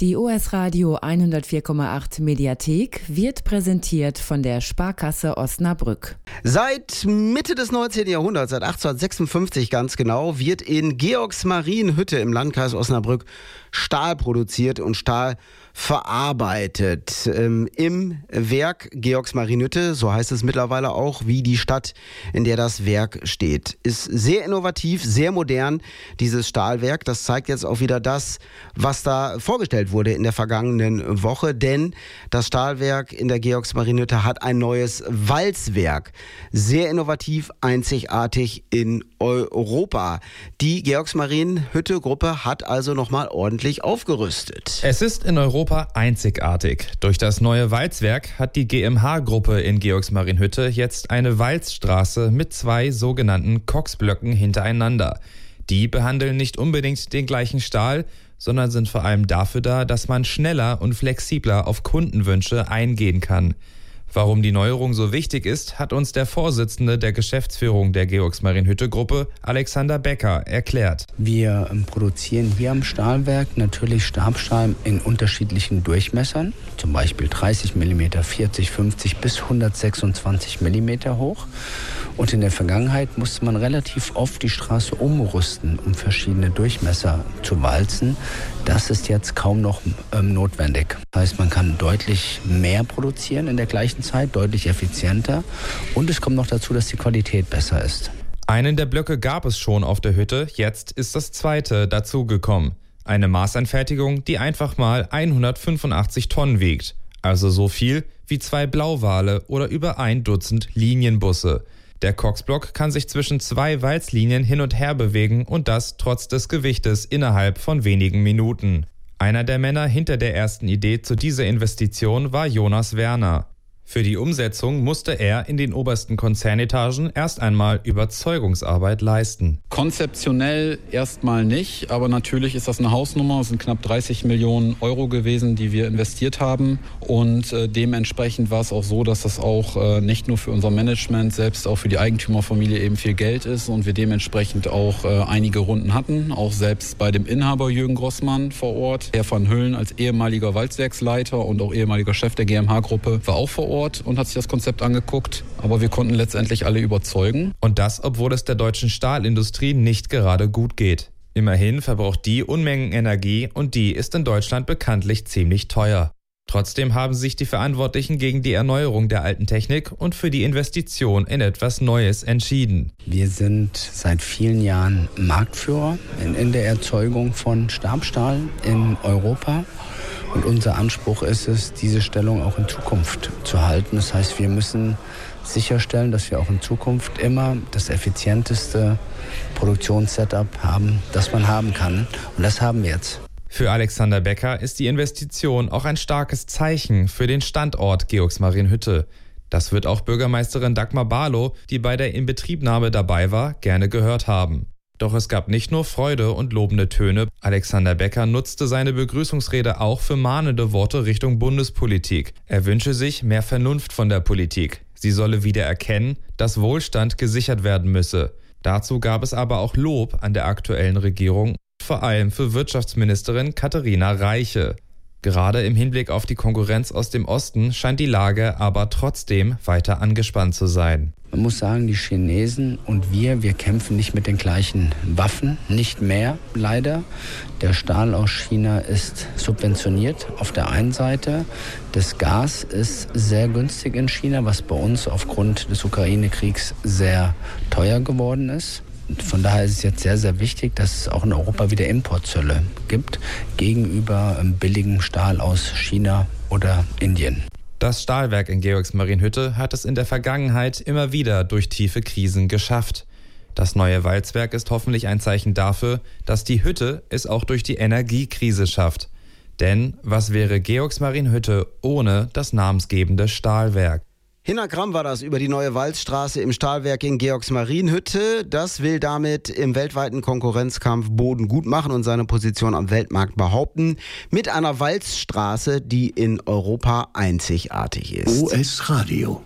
Die US-Radio 104,8 Mediathek wird präsentiert von der Sparkasse Osnabrück. Seit Mitte des 19. Jahrhunderts, seit 1856 ganz genau, wird in Georgsmarienhütte im Landkreis Osnabrück Stahl produziert und Stahl verarbeitet. Im Werk Georgsmarienhütte, so heißt es mittlerweile auch, wie die Stadt, in der das Werk steht. Ist sehr innovativ, sehr modern, dieses Stahlwerk. Das zeigt jetzt auch wieder das, was da vorgestellt wurde in der vergangenen Woche. Denn das Stahlwerk in der Georgsmarienhütte hat ein neues Walzwerk. Sehr innovativ, einzigartig in Europa. Die Georgsmarienhütte-Gruppe hat also nochmal ordentlich aufgerüstet. Es ist in Europa einzigartig. Durch das neue Walzwerk hat die GmbH-Gruppe in Georgsmarienhütte jetzt eine Walzstraße mit 2 sogenannten Koksblöcken hintereinander. Die behandeln nicht unbedingt den gleichen Stahl, sondern sind vor allem dafür da, dass man schneller und flexibler auf Kundenwünsche eingehen kann. Warum die Neuerung so wichtig ist, hat uns der Vorsitzende der Geschäftsführung der Georgsmarienhütte-Gruppe, Alexander Becker, erklärt. Wir produzieren hier am Stahlwerk natürlich Stabstahl in unterschiedlichen Durchmessern, zum Beispiel 30 mm, 40, 50 bis 126 mm hoch. Und in der Vergangenheit musste man relativ oft die Straße umrüsten, um verschiedene Durchmesser zu walzen. Das ist jetzt kaum noch notwendig. Das heißt, man kann deutlich mehr produzieren in der gleichen Zeit, deutlich effizienter. Und es kommt noch dazu, dass die Qualität besser ist. Einen der Blöcke gab es schon auf der Hütte, jetzt ist das zweite dazugekommen. Eine Maßanfertigung, die einfach mal 185 Tonnen wiegt. Also so viel wie 2 Blauwale oder über 1 Dutzend Linienbusse. Der Koksblock kann sich zwischen 2 Walzlinien hin und her bewegen und das trotz des Gewichtes innerhalb von wenigen Minuten. Einer der Männer hinter der ersten Idee zu dieser Investition war Jonas Werner. Für die Umsetzung musste er in den obersten Konzernetagen erst einmal Überzeugungsarbeit leisten. Konzeptionell erstmal nicht, aber natürlich ist das eine Hausnummer. Es sind knapp 30 Millionen Euro gewesen, die wir investiert haben. Und dementsprechend war es auch so, dass das auch nicht nur für unser Management, selbst auch für die Eigentümerfamilie eben viel Geld ist und wir dementsprechend auch einige Runden hatten. Auch selbst bei dem Inhaber Jürgen Grossmann vor Ort. Herr van Hüllen als ehemaliger Walzwerksleiter und auch ehemaliger Chef der GmbH-Gruppe war auch vor Ort und hat sich das Konzept angeguckt, aber wir konnten letztendlich alle überzeugen. Und das, obwohl es der deutschen Stahlindustrie nicht gerade gut geht. Immerhin verbraucht die Unmengen Energie und die ist in Deutschland bekanntlich ziemlich teuer. Trotzdem haben sich die Verantwortlichen gegen die Erneuerung der alten Technik und für die Investition in etwas Neues entschieden. Wir sind seit vielen Jahren Marktführer in der Erzeugung von Stabstahl in Europa. Und unser Anspruch ist es, diese Stellung auch in Zukunft zu halten. Das heißt, wir müssen sicherstellen, dass wir auch in Zukunft immer das effizienteste Produktionssetup haben, das man haben kann. Und das haben wir jetzt. Für Alexander Becker ist die Investition auch ein starkes Zeichen für den Standort Georgsmarienhütte. Das wird auch Bürgermeisterin Dagmar Barlow, die bei der Inbetriebnahme dabei war, gerne gehört haben. Doch es gab nicht nur Freude und lobende Töne. Alexander Becker nutzte seine Begrüßungsrede auch für mahnende Worte Richtung Bundespolitik. Er wünsche sich mehr Vernunft von der Politik. Sie solle wieder erkennen, dass Wohlstand gesichert werden müsse. Dazu gab es aber auch Lob an der aktuellen Regierung, vor allem für Wirtschaftsministerin Katharina Reiche. Gerade im Hinblick auf die Konkurrenz aus dem Osten scheint die Lage aber trotzdem weiter angespannt zu sein. Man muss sagen, die Chinesen und wir kämpfen nicht mit den gleichen Waffen, nicht mehr, leider. Der Stahl aus China ist subventioniert auf der einen Seite. Das Gas ist sehr günstig in China, was bei uns aufgrund des Ukraine-Kriegs sehr teuer geworden ist. Von daher ist es jetzt sehr, sehr wichtig, dass es auch in Europa wieder Importzölle gibt gegenüber billigem Stahl aus China oder Indien. Das Stahlwerk in Georgsmarienhütte hat es in der Vergangenheit immer wieder durch tiefe Krisen geschafft. Das neue Walzwerk ist hoffentlich ein Zeichen dafür, dass die Hütte es auch durch die Energiekrise schafft. Denn was wäre Georgsmarienhütte ohne das namensgebende Stahlwerk? Hinner Gramm war das über die neue Walzstraße im Stahlwerk in Georgsmarienhütte. Das will damit im weltweiten Konkurrenzkampf Boden gut machen und seine Position am Weltmarkt behaupten. Mit einer Walzstraße, die in Europa einzigartig ist. US Radio.